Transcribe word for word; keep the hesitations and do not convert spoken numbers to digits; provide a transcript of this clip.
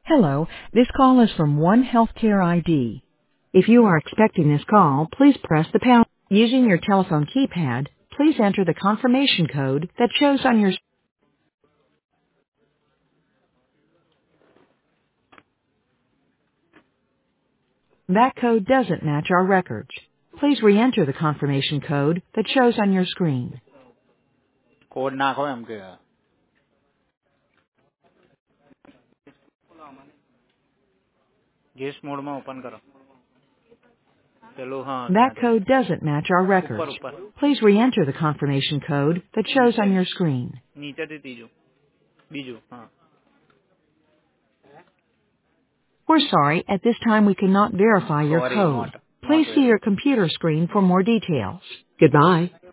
Hello, this call is from One Healthcare I D. If you are expecting this call, please press the pound. Using your telephone keypad, please enter the confirmation code that shows on your... That code doesn't match our records. Please re-enter the confirmation code that shows on your screen. Code नाखो M K guest mode में open करो चलो हाँ That code doesn't match our records. ऊपर ऊपर Please re-enter the confirmation code that shows on your screen. नीचे थी तीजू बीजू हाँ We're sorry, at this time we cannot verify your sorry code. Not Please not see your computer screen for more details. Goodbye.